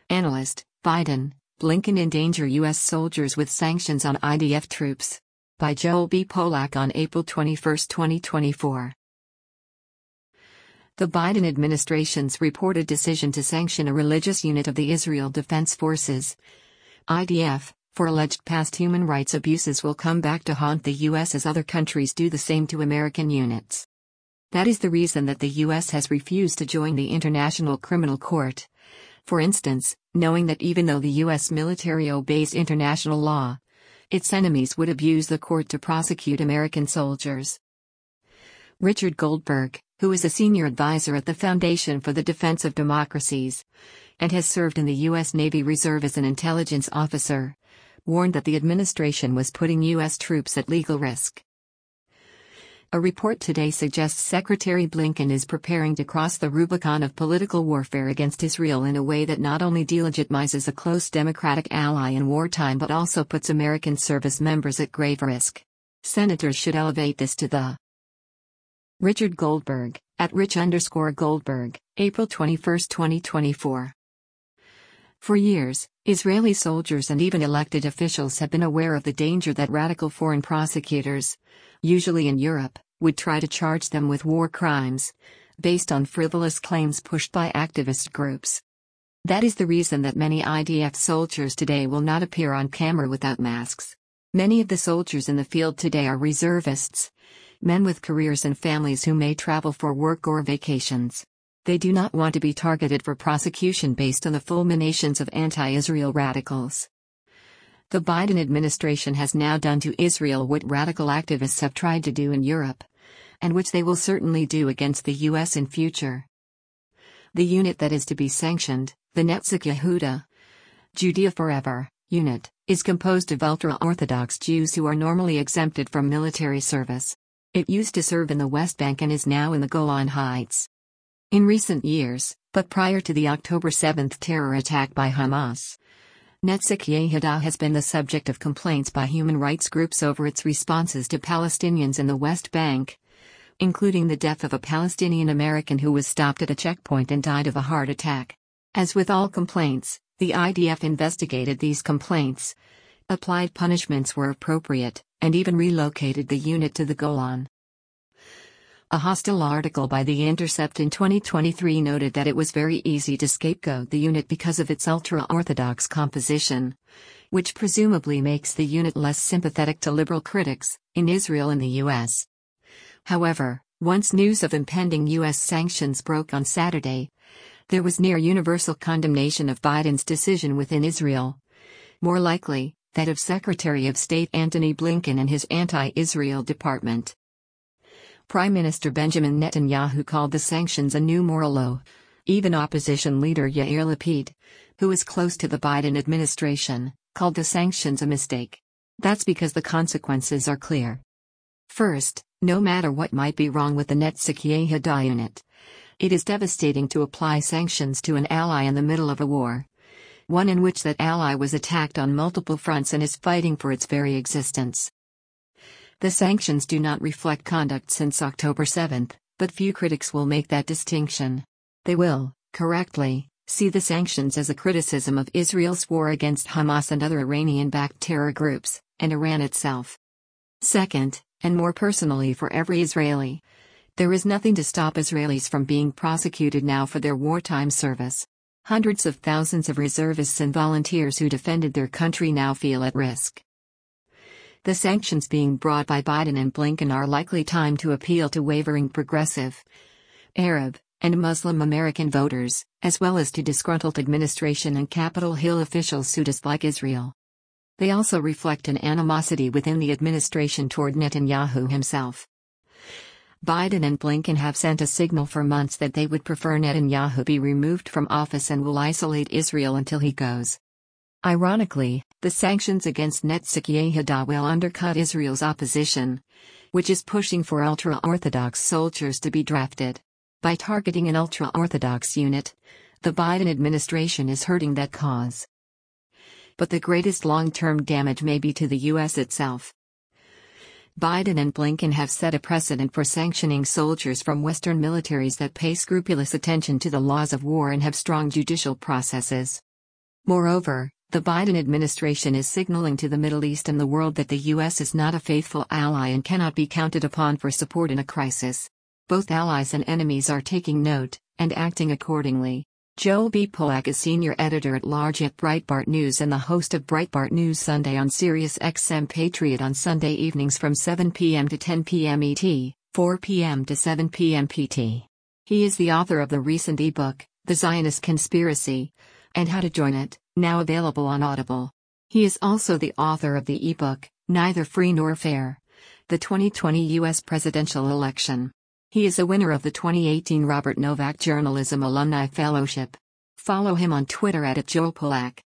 Analyst, Biden, Blinken endanger U.S. soldiers with sanctions on IDF troops. By Joel B. Polak on April 21, 2024. The Biden administration's reported decision to sanction a religious unit of the Israel Defense Forces, IDF, for alleged past human rights abuses will come back to haunt the U.S. as other countries do the same to American units. That is the reason that the U.S. has refused to join the International Criminal Court. For instance, knowing that even though the U.S. military obeys international law, its enemies would abuse the court to prosecute American soldiers. Richard Goldberg, who is a senior advisor at the Foundation for the Defense of Democracies, and has served in the U.S. Navy Reserve as an intelligence officer, warned that the administration was putting U.S. troops at legal risk. A report today suggests Secretary Blinken is preparing to cross the Rubicon of political warfare against Israel in a way that not only delegitimizes a close democratic ally in wartime but also puts American service members at grave risk. Senators should elevate this to the Richard Goldberg, at Rich_Goldberg, April 21, 2024. For years, Israeli soldiers and even elected officials have been aware of the danger that radical foreign prosecutors, usually in Europe, would try to charge them with war crimes, based on frivolous claims pushed by activist groups. That is the reason that many IDF soldiers today will not appear on camera without masks. Many of the soldiers in the field today are reservists, men with careers and families who may travel for work or vacations. They do not want to be targeted for prosecution based on the fulminations of anti-Israel radicals. The Biden administration has now done to Israel what radical activists have tried to do in Europe, and which they will certainly do against the U.S. in future. The unit that is to be sanctioned, the Netzach Yehuda, Judea Forever, unit, is composed of ultra-Orthodox Jews who are normally exempted from military service. It used to serve in the West Bank and is now in the Golan Heights. In recent years, but prior to the October 7 terror attack by Hamas, Netzach Yehuda has been the subject of complaints by human rights groups over its responses to Palestinians in the West Bank, including the death of a Palestinian American who was stopped at a checkpoint and died of a heart attack. As with all complaints, the IDF investigated these complaints, applied punishments where appropriate, and even relocated the unit to the Golan. A hostile article by The Intercept in 2023 noted that it was very easy to scapegoat the unit because of its ultra-Orthodox composition, which presumably makes the unit less sympathetic to liberal critics in Israel and the U.S. However, once news of impending U.S. sanctions broke on Saturday, there was near universal condemnation of Biden's decision within Israel. More likely, that of Secretary of State Antony Blinken and his anti-Israel department. Prime Minister Benjamin Netanyahu called the sanctions a new moral low. Even opposition leader Yair Lapid, who is close to the Biden administration, called the sanctions a mistake. That's because the consequences are clear. First, no matter what might be wrong with the Netzach Yehuda unit, it is devastating to apply sanctions to an ally in the middle of a war, one in which that ally was attacked on multiple fronts and is fighting for its very existence. The sanctions do not reflect conduct since October 7, but few critics will make that distinction. They will, correctly, see the sanctions as a criticism of Israel's war against Hamas and other Iranian-backed terror groups, and Iran itself. Second, and more personally for every Israeli, there is nothing to stop Israelis from being prosecuted now for their wartime service. Hundreds of thousands of reservists and volunteers who defended their country now feel at risk. The sanctions being brought by Biden and Blinken are likely timed to appeal to wavering progressive, Arab, and Muslim American voters, as well as to disgruntled administration and Capitol Hill officials who dislike Israel. They also reflect an animosity within the administration toward Netanyahu himself. Biden and Blinken have sent a signal for months that they would prefer Netanyahu be removed from office and will isolate Israel until he goes. Ironically, the sanctions against Netzach Yehuda will undercut Israel's opposition, which is pushing for ultra-Orthodox soldiers to be drafted. By targeting an ultra-Orthodox unit, the Biden administration is hurting that cause. But the greatest long-term damage may be to the U.S. itself. Biden and Blinken have set a precedent for sanctioning soldiers from Western militaries that pay scrupulous attention to the laws of war and have strong judicial processes. Moreover, the Biden administration is signaling to the Middle East and the world that the U.S. is not a faithful ally and cannot be counted upon for support in a crisis. Both allies and enemies are taking note, and acting accordingly. Joel B. Pollack is senior editor-at-large at Breitbart News and the host of Breitbart News Sunday on Sirius XM Patriot on Sunday evenings from 7 p.m. to 10 p.m. ET, 4 p.m. to 7 p.m. PT. He is the author of the recent ebook, The Zionist Conspiracy, and How to Join It, now available on Audible. He is also the author of the ebook, Neither Free Nor Fair: The 2020 U.S. Presidential Election. He is a winner of the 2018 Robert Novak Journalism Alumni Fellowship. Follow him on Twitter @JoelPollack.